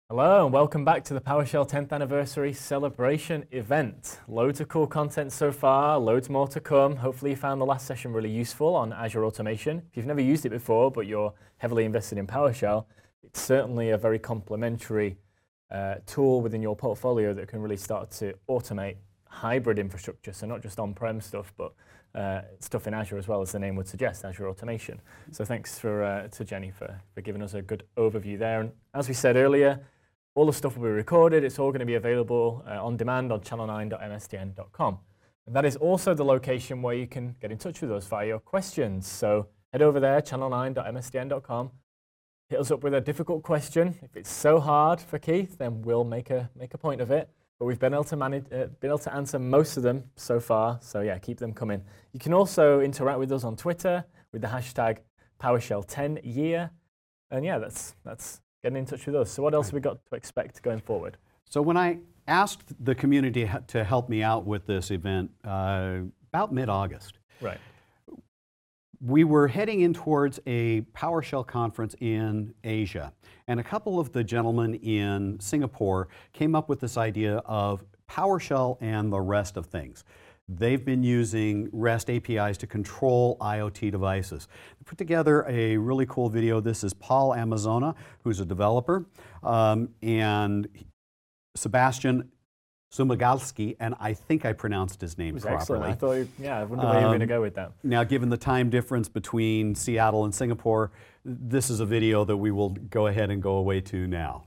Hello and welcome back to the PowerShell 10th anniversary celebration event. Loads of cool content so far, loads more to come. Hopefully you found the last session really useful on Azure Automation. If you've never used it before but you're heavily invested in PowerShell, it's certainly a very complementary tool within your portfolio that can really start to automate hybrid infrastructure, so not just on-prem stuff, but stuff in Azure as well, as the name would suggest, Azure Automation. So thanks to Jenny for giving us a good overview there. And as we said earlier, all the stuff will be recorded. It's all going to be available on demand on channel9.msdn.com. And that is also the location where you can get in touch with us via your questions. So head over there, channel9.msdn.com. Hit us up with a difficult question. If it's so hard for Keith, then we'll make a point of it. But we've been able to answer most of them so far. So yeah, keep them coming. You can also interact with us on Twitter with the hashtag PowerShell10year. And yeah, that's getting in touch with us. So what else have we got to expect going forward? So when I asked the community to help me out with this event about mid-August, right, we were heading in towards a PowerShell conference in Asia. And a couple of the gentlemen in Singapore came up with this idea of PowerShell and the rest of things. They've been using REST APIs to control IoT devices. They put together a really cool video. This is Paul Amazona, who's a developer, and Sebastian Sumagalski, and I think I pronounced his name properly. Excellent. I thought, I wonder where you were going to go with that. Now, given the time difference between Seattle and Singapore, this is a video that we will go ahead and go away to now.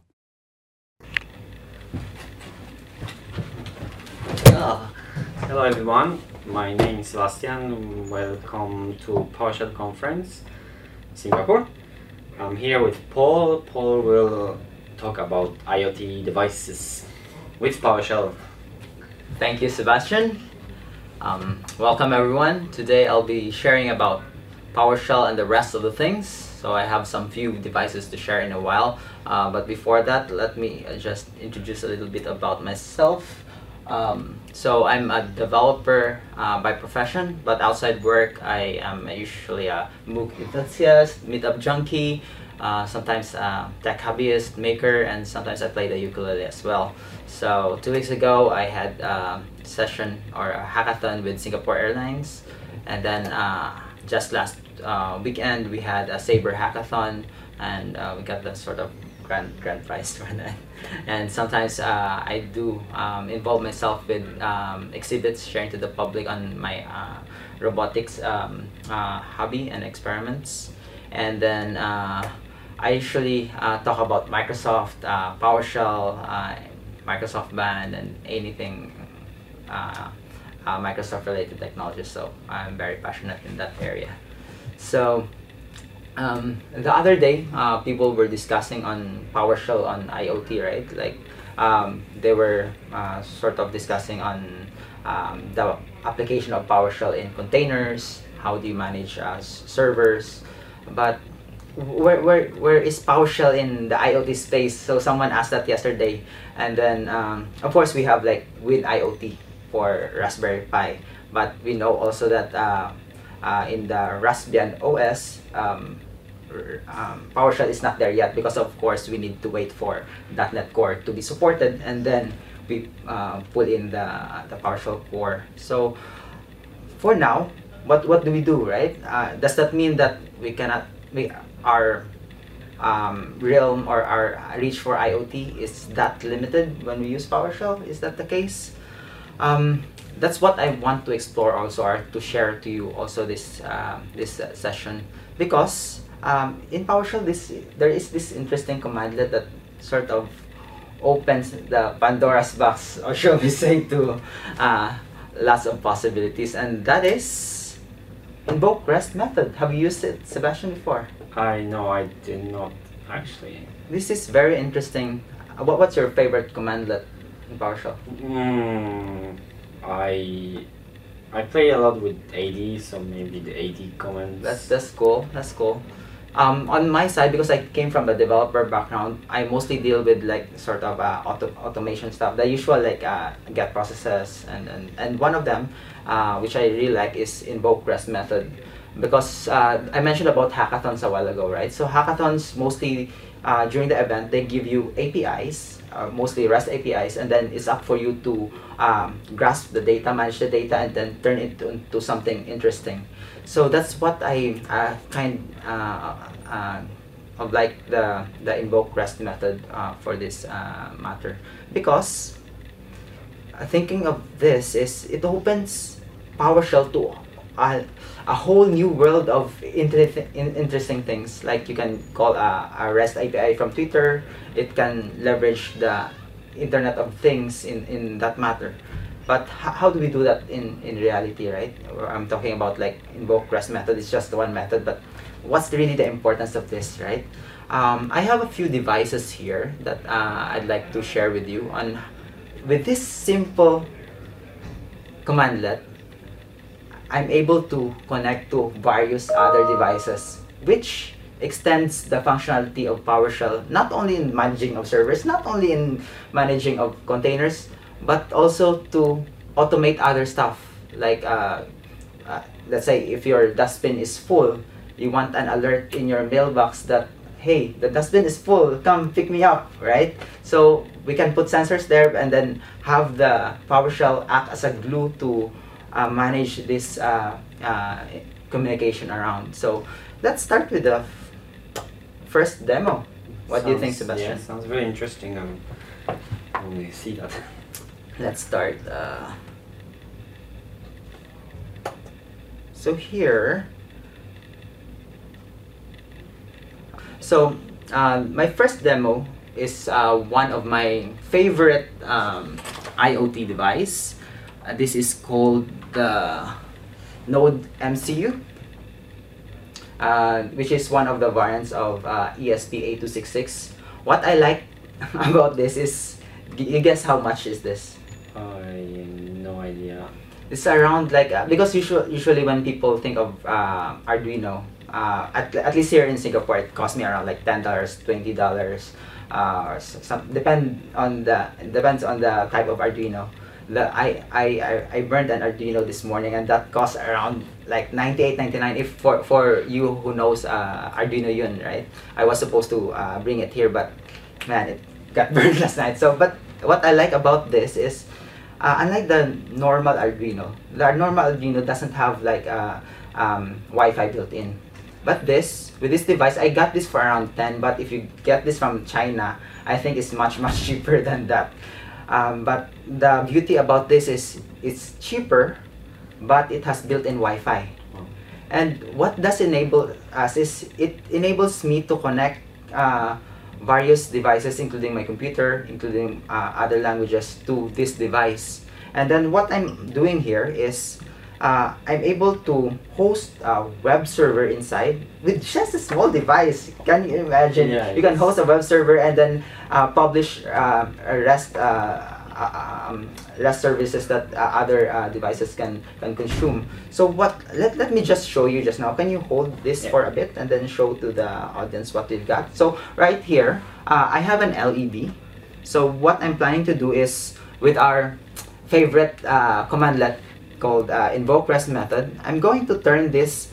Hello everyone, my name is Sebastian. Welcome to PowerShell Conference, Singapore. I'm here with Paul. Paul will talk about IoT devices with PowerShell. Thank you, Sebastian. Welcome everyone. Today I'll be sharing about PowerShell and the rest of the things. So I have some few devices to share in a while. But before that, let me just introduce a little bit about myself. So I'm a developer by profession, but outside work I am usually a MOOC enthusiast, meetup junkie, sometimes a tech hobbyist, maker, and sometimes I play the ukulele as well. So 2 weeks ago I had a session or a hackathon with Singapore Airlines, and then just last weekend we had a Sabre hackathon, and we got the sort of grand prize for that. And sometimes I do involve myself with exhibits, sharing to the public on my robotics hobby and experiments. And then I usually talk about Microsoft, PowerShell, Microsoft Band, and anything Microsoft related technologies. So I'm very passionate in that area. So the other day, people were discussing on PowerShell on IoT, right? Like they were sort of discussing on the application of PowerShell in containers. How do you manage servers? But where is PowerShell in the IoT space? So someone asked that yesterday, and then of course we have like WinIoT for Raspberry Pi, but we know also that in the Raspbian OS. PowerShell is not there yet because of course we need to wait for .NET Core to be supported, and then we pull in the PowerShell core. So for now, what do we do, right? Does that mean that we cannot make our realm or our reach for IoT is that limited when we use PowerShell? Is that the case? That's what I want to explore also, or to share to you also this session, because in PowerShell there is this interesting commandlet that sort of opens the Pandora's box, or shall we say, to lots of possibilities, and that is invoke REST method. Have you used it, Sebastian, before? I did not actually. This is very interesting. What's your favorite commandlet in PowerShell? I play a lot with AD, so maybe the AD commands. That's cool. That's cool. On my side, because I came from a developer background, I mostly deal with like sort of automation stuff. The usual like get processes, and one of them, which I really like, is invoke REST method, because I mentioned about hackathons a while ago, right? So hackathons mostly during the event, they give you APIs, mostly REST APIs, and then it's up for you to grasp the data, manage the data, and then turn it into something interesting. So that's what I kind of like the invoke REST method for this matter, because thinking of this is it opens PowerShell to a whole new world of interesting things. Like you can call a REST API from Twitter. It can leverage the Internet of Things in that matter. But how do we do that in reality, right? I'm talking about like invoke REST method. It's just one method, but what's really the importance of this, right? I have a few devices here that I'd like to share with you. With this simple commandlet, I'm able to connect to various other devices, which extends the functionality of PowerShell, not only in managing of servers, not only in managing of containers, but also to automate other stuff. Like, let's say if your dustbin is full, you want an alert in your mailbox that, hey, the dustbin is full, come pick me up, right? So we can put sensors there and then have the PowerShell act as a glue to manage this communication around. So let's start with the first demo. What do you think, Sebastian? Yeah, sounds very interesting. When we see that. Let's start. So here, my first demo is one of my favorite IoT device. This is called the Node MCU, which is one of the variants of ESP8266. What I like about this is, you guess how much is this? No idea. It's around like, because usually when people think of Arduino, at least here in Singapore, it costs me around like $10, $20. Depends on the type of Arduino. I burned an Arduino this morning, and that cost around like $98.99. If for you who knows Arduino Yun, right? I was supposed to bring it here, but man, it got burned last night. So, but what I like about this is, unlike the normal Arduino doesn't have like Wi-Fi built in. But with this device, I got this for around 10. But if you get this from China, I think it's much cheaper than that. But the beauty about this is it's cheaper, but it has built-in Wi-Fi. And what does enable us is it enables me to connect various devices, including my computer, including other languages, to this device. And then what I'm doing here is I'm able to host a web server inside with just a small device. Can you imagine? Yeah, you can host a web server and then publish REST services that other devices can consume. So let me just show you just now. Can you hold this for a bit and then show to the audience what we've got? So right here, I have an LED. So what I'm planning to do is, with our favorite commandlet called invoke REST method, I'm going to turn this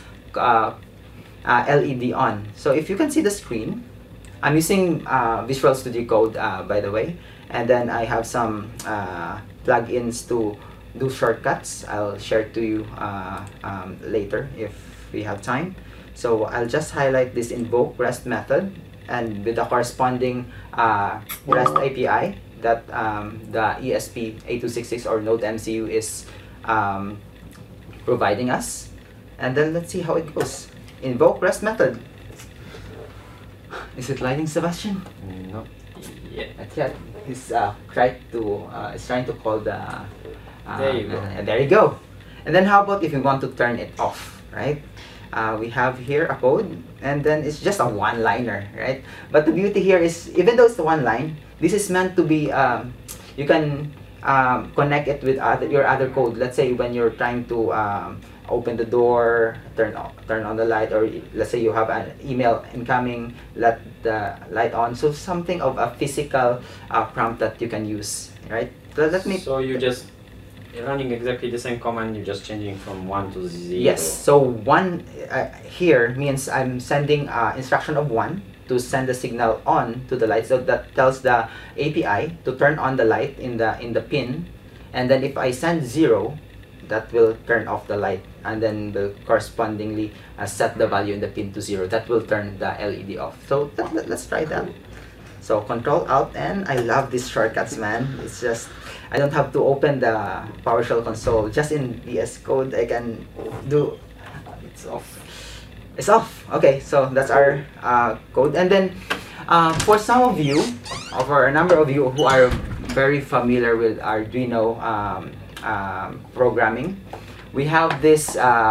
LED on. So if you can see the screen, I'm using Visual Studio Code, by the way, and then I have some plugins to do shortcuts. I'll share to you later if we have time. So I'll just highlight this invoke REST method, and with the corresponding REST API that the ESP8266 or Node MCU is providing us. And then let's see how it goes. Invoke REST method. Is it lighting, Sebastian? No. Yeah. He's trying to call the. There you go. There you go. And then how about if you want to turn it off, right? We have here a code, and then it's just a one-liner, right? But the beauty here is, even though it's the one line, this is meant to be. You can connect it with your other code. Let's say when you're trying to open the door, turn on the light, or let's say you have an email incoming, let the light on. So something of a physical prompt that you can use, right? So you just running exactly the same command, you're just changing from 1 to 0. Yes. So 1 here means I'm sending instruction of 1, to send the signal on to the light. So that tells the API to turn on the light in the pin, and then if I send 0, that will turn off the light, and then will correspondingly set the value in the pin to 0. That will turn the LED off. So let's try that. So Control Alt N. I love these shortcuts, man. It's just, I don't have to open the PowerShell console. Just in VS Code, I can do. It's off. It's off. Okay, so that's our code. And then for some of you, or for a number of you who are very familiar with Arduino programming, we have this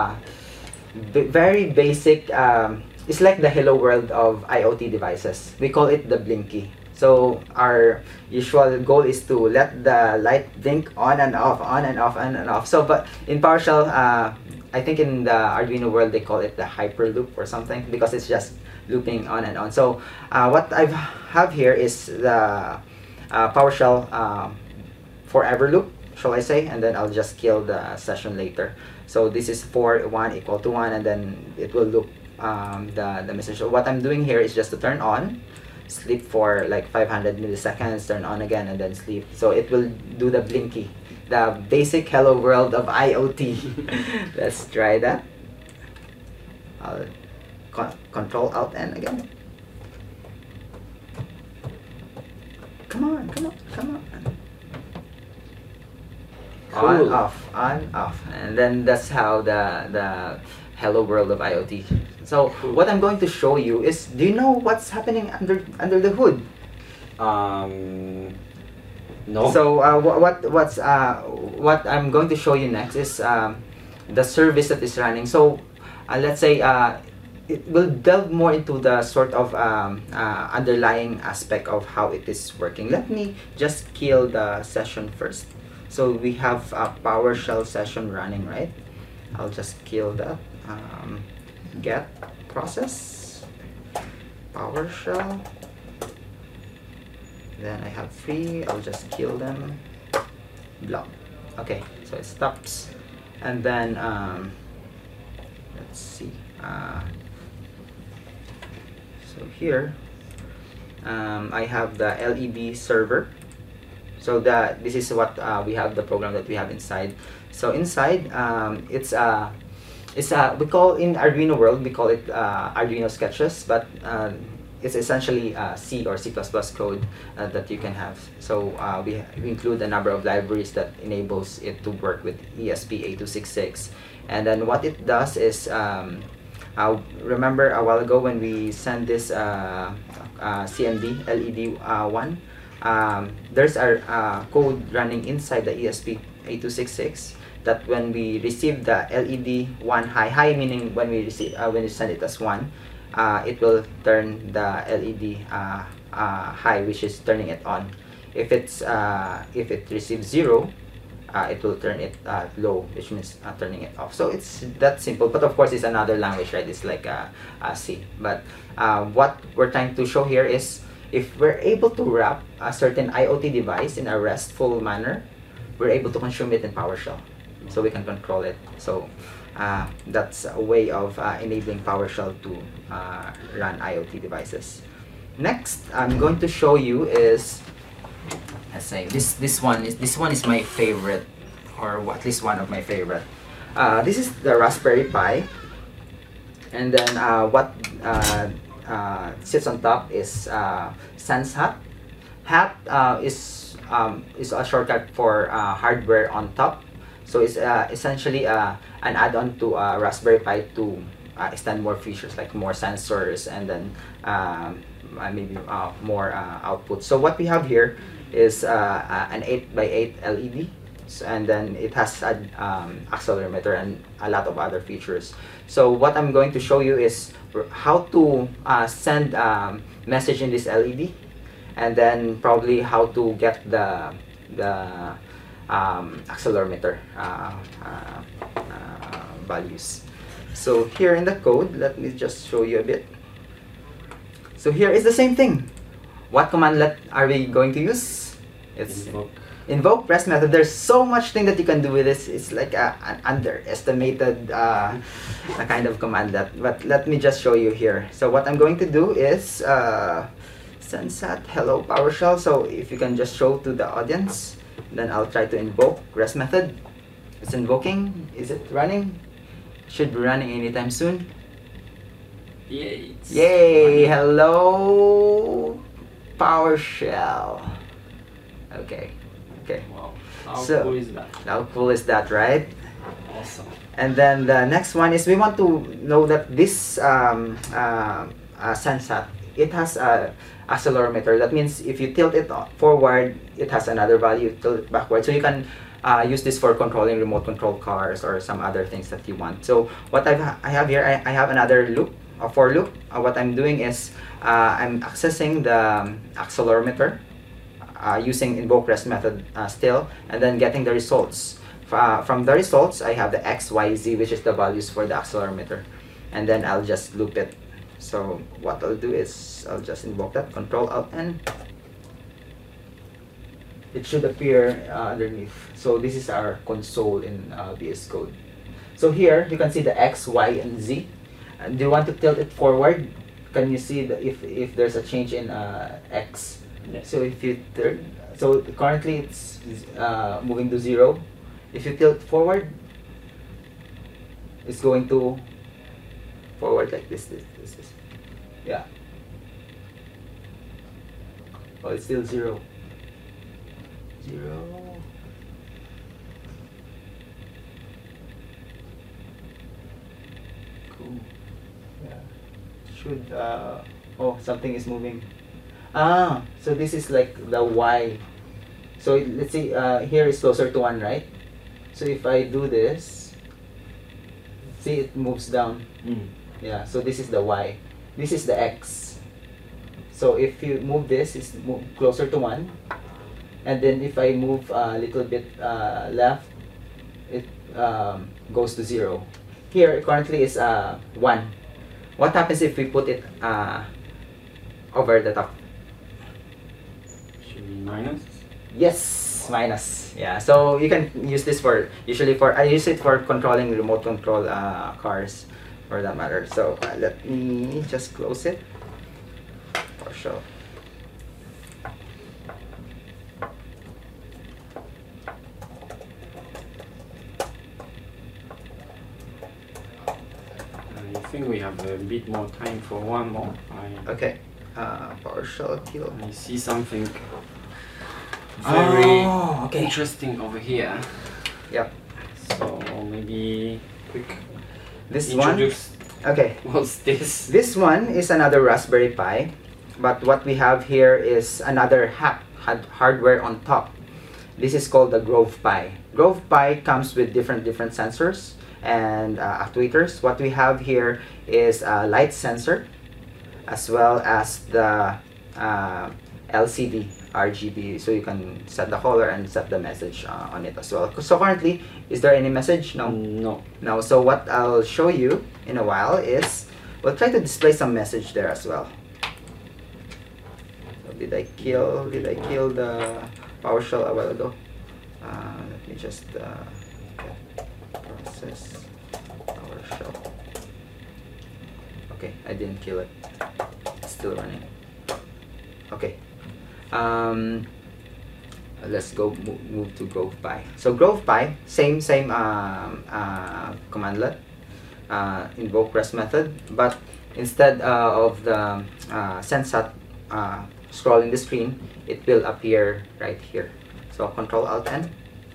very basic, it's like the hello world of IoT devices. We call it the Blinky. So our usual goal is to let the light blink on and off, on and off, on and off. So, but in PowerShell, I think in the Arduino world they call it the Hyperloop or something, because it's just looping on and on. So what I have here is the PowerShell forever loop, shall I say, and then I'll just kill the session later. So this is for 1 equal to 1, and then it will loop the message. So what I'm doing here is just to turn on, sleep for like 500 milliseconds, turn on again, and then sleep. So it will do the Blinky, the basic hello world of IoT. Let's try that. I'll Control Alt N again. Come on, come on, come on. Cool. On, off, and then that's how the hello world of IoT. So what I'm going to show you is, do you know what's happening under the hood? No. So what I'm going to show you next is the service that is running. So let's say it will delve more into the sort of underlying aspect of how it is working. Let me just kill the session first. So we have a PowerShell session running, right? I'll just kill that. Get process PowerShell. Then I have 3. I'll just kill them. Block. Okay, so it stops. And then let's see. So here I have the LED server. So this is what we have, the program that we have inside. So inside, we call, in Arduino world, we call it Arduino sketches, but it's essentially C or C++ code that you can have. So we include a number of libraries that enables it to work with ESP8266. And then what it does is, remember a while ago when we sent this CMD LED1, there's our code running inside the ESP8266 that when we receive the LED1 high meaning when we receive when you send it as 1, it will turn the LED high, which is turning it on. If it receives 0, it will turn it low, which means turning it off. So it's that simple, but of course it's another language, right? It's like C. But what we're trying to show here is, if we're able to wrap a certain IoT device in a RESTful manner, we're able to consume it in PowerShell, so we can control it. So that's a way of enabling PowerShell to run IoT devices. Next, I'm going to show you is, let's say this one is my favorite, or at least one of my favorite. This is the Raspberry Pi, and then what sits on top is SenseHat. Hat is a shortcut for hardware on top. So it's essentially an add-on to Raspberry Pi to extend more features, like more sensors, and then maybe more output. So what we have here is an 8x8 LED, and then it has an accelerometer and a lot of other features. So what I'm going to show you is how to send message in this LED, and then probably how to get the accelerometer values. So here in the code, let me just show you a bit. So here is the same thing. What commandlet are we going to use? It's invoke REST method. There's so much thing that you can do with this. It's like an underestimated a kind of command that. But let me just show you here. So what I'm going to do is sensat hello PowerShell. So if you can just show to the audience, then I'll try to invoke REST method. It's invoking. Is it running? Should be running anytime soon. Yay! Yay! Hello PowerShell. Okay. Wow, how So- cool is that? How cool is that, right? Awesome. And then the next one is we want to know that this sensat, it has a accelerometer. That means if you tilt it forward, it has another value. Tilt it backward, so you can use this for controlling remote control cars or some other things that you want. So what I have here, I have another loop, a for loop. What I'm doing is I'm accessing the accelerometer using invoke REST method still, and then getting the results. From the results, I have the X, Y, Z, which is the values for the accelerometer, and then I'll just loop it. So what I'll do is I'll just invoke that, Control Alt N. It should appear underneath. So this is our console in VS Code. So here you can see the X, Y, and Z. And do you want to tilt it forward? Can you see if there's a change in X? Yes. So if you turn, so currently it's moving to 0. If you tilt forward, it's going to forward like this. Yeah. Oh, it's still 0. 0. Cool. Yeah. Should oh, something is moving. Ah, so this is like the Y. So let's see, here is closer to 1, right? So if I do this, see it moves down. Yeah, so this is the Y. This is the X. So if you move this, it's closer to 1. And then if I move a little bit left, it goes to 0. Here, currently is 1. What happens if we put it over the top? Should be minus. Yes, minus. Yeah, so you can use this for I use it for controlling remote control cars, for that matter. So let me just close it for sure. I think we have a bit more time for one more. Okay, PowerShell kill. I see something very okay. interesting over here. Yep. So maybe quick This one. introduce Okay. what's this? This one is another Raspberry Pi, but what we have here is another hardware on top. This is called the Grove Pi. Grove Pi comes with different sensors and actuators. What we have here is a light sensor, as well as the LCD RGB, so you can set the color and set the message on it as well. So currently, is there any message? No. No. So what I'll show you in a while is we'll try to display some message there as well. So did I kill the PowerShell a while ago? Let me just process PowerShell. Okay, I didn't kill it. It's still running. Okay. Let's go move to Grove Pi. So Grove Pi, same commandlet, invoke REST method, but instead of the sensat scrolling the screen, it will appear right here. So Control Alt N.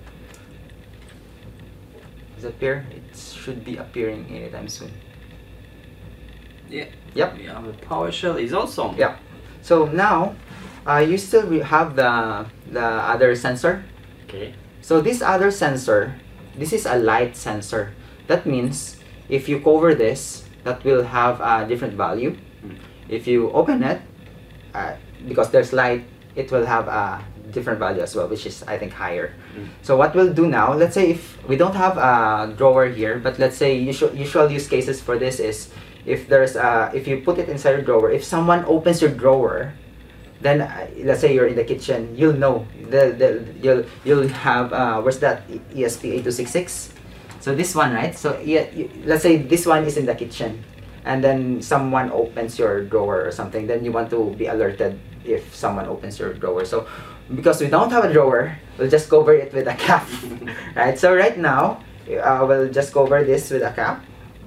Does it appear? It should be appearing anytime soon. Yeah. Yep. We have a PowerShell. Is awesome. Yeah. So now, you still have the other sensor. Okay. So this other sensor, this is a light sensor. That means if you cover this, that will have a different value. If you open it, because there's light, it will have a different value as well, which is, I think, higher. So what we'll do now, let's say if we don't have a drawer here, but let's say usual use cases for this is if there's if you put it inside a drawer, if someone opens your drawer, then let's say you're in the kitchen, you'll know you'll have where's that ESP8266. So this one, right? So let's say this one is in the kitchen, and then someone opens your drawer or something. Then you want to be alerted if someone opens your drawer. So because we don't have a drawer, we'll just cover it with a cap, right? So right now, we'll just cover this with a cap.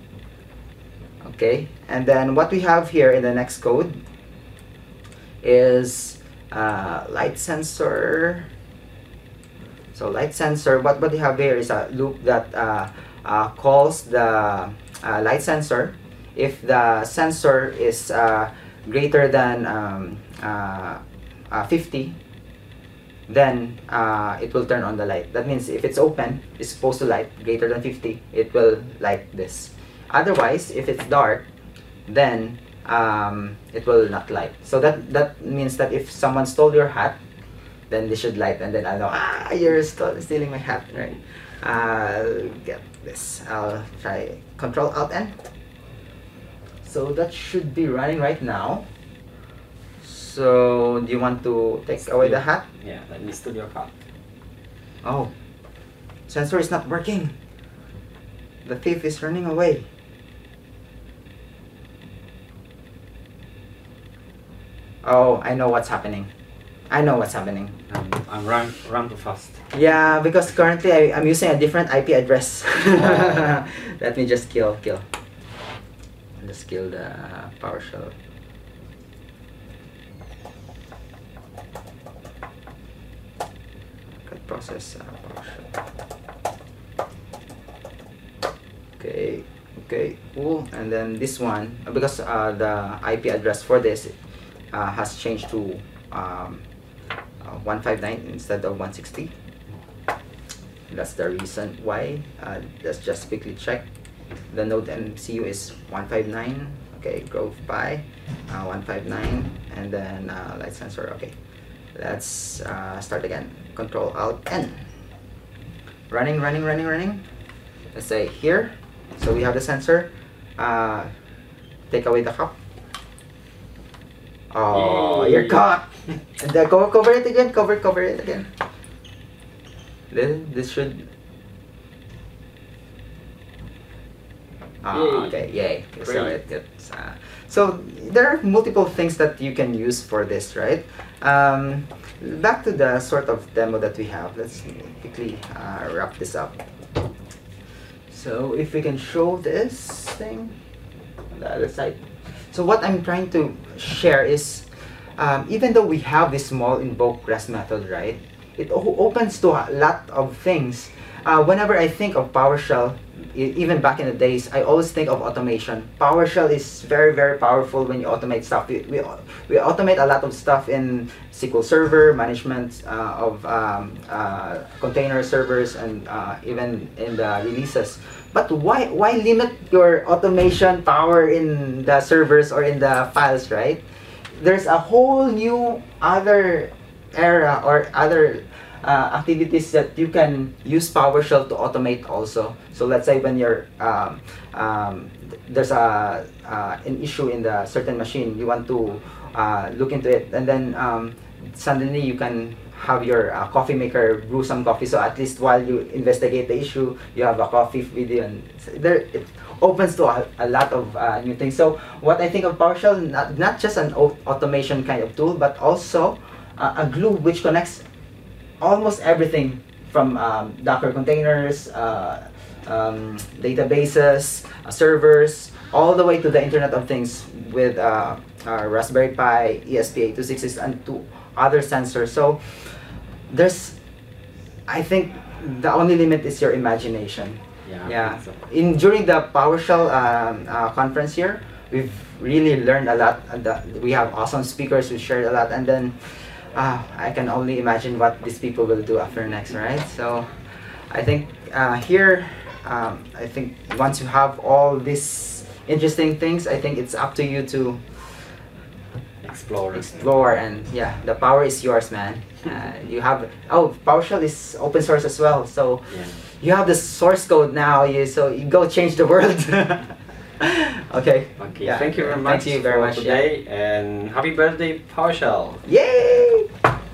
Okay, and then what we have here in the next code is light sensor. So light sensor, what we have here is a loop that calls the light sensor. If the sensor is greater than 50, then it will turn on the light. That means if it's open, it's supposed to light. Greater than 50, it will light this. Otherwise, if it's dark, then it will not light. So that means that if someone stole your hat, then they should light, and then I'll know, you're stealing my hat, right? I'll get this. I'll try Control-Alt-N. So that should be running right now. So do you want to take away the hat? Yeah, let me studio cut. Oh, sensor is not working. The thief is running away. Oh, I know what's happening. I know what's happening. I'm run too fast. Yeah, because currently I'm using a different IP address. Let me just kill. Just kill the PowerShell. Could process PowerShell. Okay, cool. And then this one, because the IP address for this has changed to 159 instead of 160. That's the reason why. Let's just quickly check. The node MCU is 159. Okay, Grove Pi 159, and then light sensor. Okay, let's start again. Control-Alt-N. Running. Let's say here. So we have the sensor. Take away the cup. Oh, you're caught. And then cover it again. Cover it again. This should. Okay, yay. So so there are multiple things that you can use for this, right? Back to the sort of demo that we have. Let's quickly wrap this up. So if we can show this thing on the other side. So what I'm trying to share is, even though we have this small invoke REST method, right? It opens to a lot of things. Whenever I think of PowerShell, even back in the days, I always think of automation. PowerShell is very, very powerful when you automate stuff. We automate a lot of stuff in SQL Server, management of container servers, and even in the releases. But why limit your automation power in the servers or in the files, right? There's a whole new other era or other activities that you can use PowerShell to automate also. So let's say when you're there's an issue in the certain machine, you want to look into it, and then suddenly you can have your coffee maker brew some coffee. So at least while you investigate the issue, you have a coffee video, and there it opens to a lot of new things. So what I think of PowerShell, not just an automation kind of tool, but also a glue which connects almost everything from Docker containers, databases, servers, all the way to the Internet of Things with Raspberry Pi, ESP8266, and to other sensors. So there's, I think, the only limit is your imagination. Yeah. So. During the PowerShell conference here, we've really learned a lot. We have awesome speakers who shared a lot, and then I can only imagine what these people will do after next, right? So I think here, I think once you have all these interesting things, I think it's up to you to explore, and yeah, the power is yours, man. You have PowerShell is open source as well, so you have the source code now. So you go change the world. Okay. Okay, Yeah. thank you very much Thank you very for much, today, and happy birthday, PowerShell. Yay!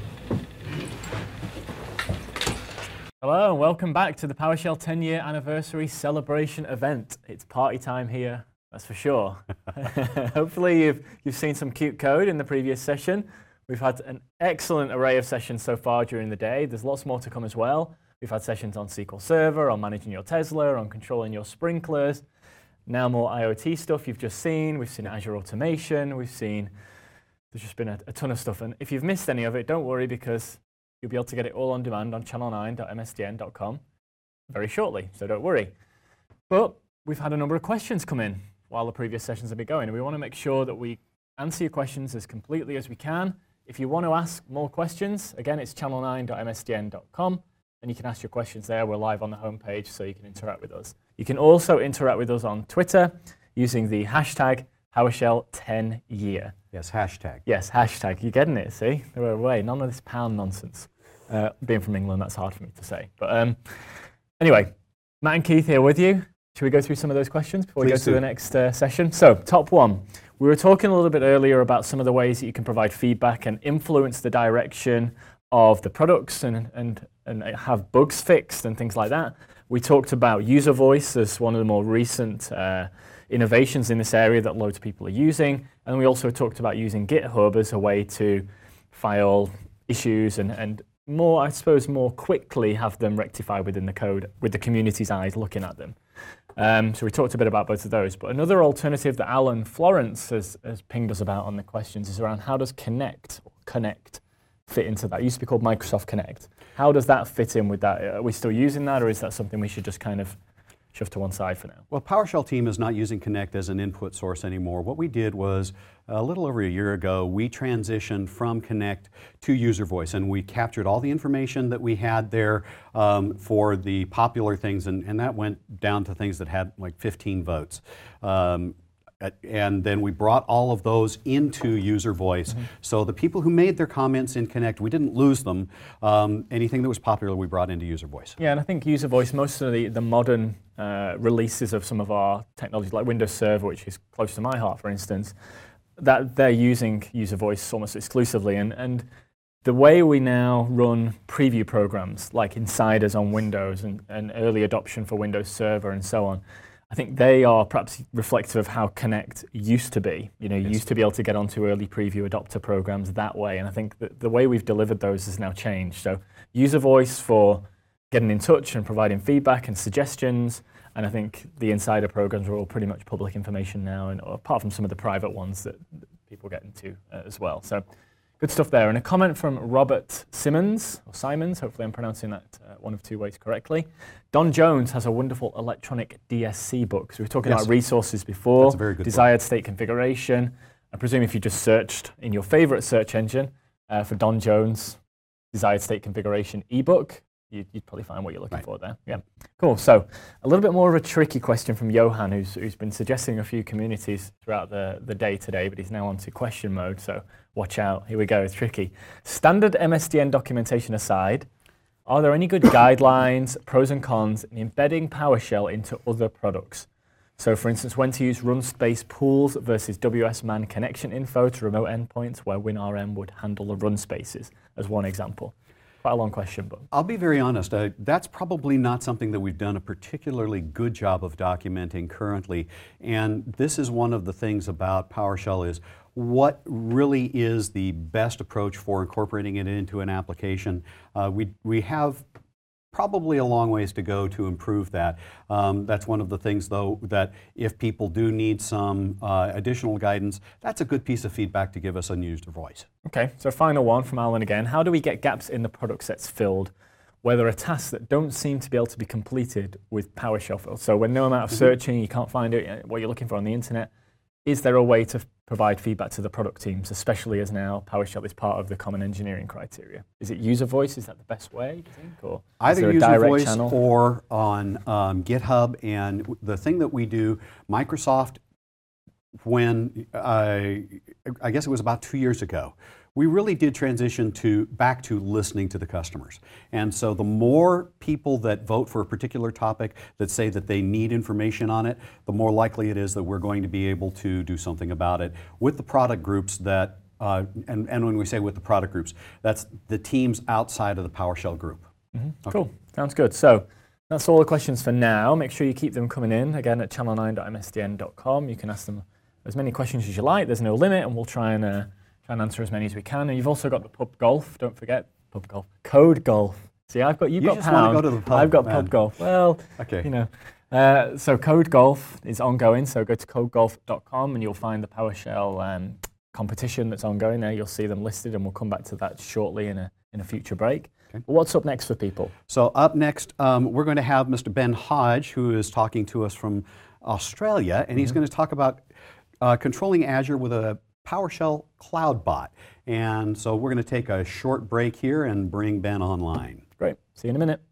Hello and welcome back to the PowerShell 10-year anniversary celebration event. It's party time here, that's for sure. Hopefully you've seen some cute code in the previous session. We've had an excellent array of sessions so far during the day. There's lots more to come as well. We've had sessions on SQL Server, on managing your Tesla, on controlling your sprinklers. Now more IoT stuff you've just seen. We've seen Azure Automation. There's just been a ton of stuff. And if you've missed any of it, don't worry, because you'll be able to get it all on demand on channel9.msdn.com very shortly, so don't worry. But we've had a number of questions come in while the previous sessions have been going, and we want to make sure that we answer your questions as completely as we can. If you want to ask more questions, again, it's channel9.msdn.com, and you can ask your questions there. We're live on the homepage, so you can interact with us. You can also interact with us on Twitter using the hashtag PowerShell10year. Yes, hashtag. Yes, hashtag. You're getting it, see? We're away. None of this pound nonsense. Being from England, that's hard for me to say. But anyway, Matt and Keith here with you. Should we go through some of those questions before we go to the next session? So, top one. We were talking a little bit earlier about some of the ways that you can provide feedback and influence the direction of the products and have bugs fixed and things like that. We talked about user voice as one of the more recent innovations in this area that loads of people are using. And we also talked about using GitHub as a way to file issues and more, I suppose, more quickly have them rectified within the code with the community's eyes looking at them. So we talked a bit about both of those. But another alternative that Alan Florence has pinged us about on the questions is around how does Connect fit into that? It used to be called Microsoft Connect. How does that fit in with that? Are we still using that, or is that something we should just kind of shove to one side for now? Well, PowerShell team is not using Connect as an input source anymore. What we did was, a little over a year ago, we transitioned from Connect to user voice, and we captured all the information that we had there for the popular things, and that went down to things that had like 15 votes. And then we brought all of those into user voice. Mm-hmm. So the people who made their comments in Connect, we didn't lose them. Anything that was popular, we brought into user voice. Yeah, and I think user voice, most of the modern releases of some of our technologies, like Windows Server, which is close to my heart, for instance, that they're using user voice almost exclusively. And the way we now run preview programs, like Insiders on Windows and early adoption for Windows Server and so on, I think they are perhaps reflective of how Connect used to be. You know, you used to be able to get onto early preview adopter programs that way, and I think that the way we've delivered those has now changed. So user voice for getting in touch and providing feedback and suggestions, and I think the Insider programs are all pretty much public information now, and apart from some of the private ones that people get into as well. So good stuff there. And a comment from Robert Simons, hopefully I'm pronouncing that one of two ways correctly. Don Jones has a wonderful electronic DSC book. So we were talking about resources before. That's a very good desired state configuration. I presume if you just searched in your favorite search engine for Don Jones desired state configuration ebook, you'd probably find what you're looking for there. Yeah, cool. So a little bit more of a tricky question from Johan, who's been suggesting a few communities throughout the day today, but he's now on to question mode, so watch out. Here we go, it's tricky. Standard MSDN documentation aside, are there any good guidelines, pros and cons in embedding PowerShell into other products? So for instance, when to use run space pools versus WS-man connection info to remote endpoints where WinRM would handle the run spaces, as one example. Quite a long question, but I'll be very honest, that's probably not something that we've done a particularly good job of documenting currently. And this is one of the things about PowerShell is what really is the best approach for incorporating it into an application. We have probably a long ways to go to improve that. That's one of the things, though, that if people do need some additional guidance, that's a good piece of feedback to give us on user voice. Okay, so final one from Alan again. How do we get gaps in the product sets filled where there are tasks that don't seem to be able to be completed with PowerShell filled? So when no amount of searching, you can't find it, what you're looking for on the internet, is there a way to provide feedback to the product teams, especially as now PowerShell is part of the common engineering criteria? Is it user voice? Is that the best way, do you think? Or either user voice channel? Or on GitHub. And the thing that we do, Microsoft, when I guess it was about 2 years ago, we really did transition back to listening to the customers. And so the more people that vote for a particular topic that say that they need information on it, the more likely it is that we're going to be able to do something about it with the product groups that, and when we say with the product groups, that's the teams outside of the PowerShell group. Okay. Cool, sounds good. So that's all the questions for now. Make sure you keep them coming in, again, at channel9.msdn.com. You can ask them as many questions as you like. There's no limit, and we'll try and answer as many as we can. And you've also got the Pub Golf. Don't forget Pub Golf. Code Golf. See, you've got just Pound. want to go to the pub, I've got man. Pub Golf. Well, Okay. you know. So Code Golf is ongoing. So go to codegolf.com and you'll find the PowerShell competition that's ongoing there. You'll see them listed, and we'll come back to that shortly in a future break. Okay. But what's up next for people? So up next, we're going to have Mr. Ben Hodge, who is talking to us from Australia, and he's going to talk about controlling Azure with a PowerShell Cloud Bot. And so we're going to take a short break here and bring Ben online. Great. See you in a minute.